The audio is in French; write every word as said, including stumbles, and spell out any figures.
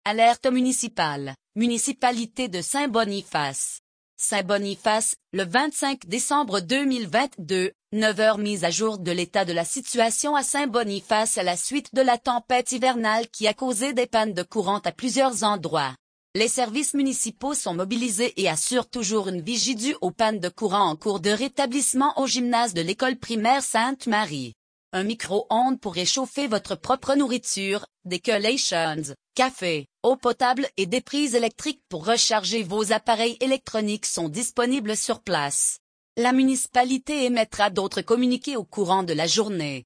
Alerte municipale, municipalité de Saint-Boniface. Saint-Boniface, le vingt-cinq décembre deux mille vingt-deux, neuf heures mise à jour de l'état de la situation à Saint-Boniface à la suite de la tempête hivernale qui a causé des pannes de courant à plusieurs endroits. Les services municipaux sont mobilisés et assurent toujours une vigie due aux pannes de courant en cours de rétablissement au gymnase de l'école primaire Sainte-Marie. Un micro-ondes pour réchauffer votre propre nourriture, des collations, café, eau potable et des prises électriques pour recharger vos appareils électroniques sont disponibles sur place. La municipalité émettra d'autres communiqués au courant de la journée.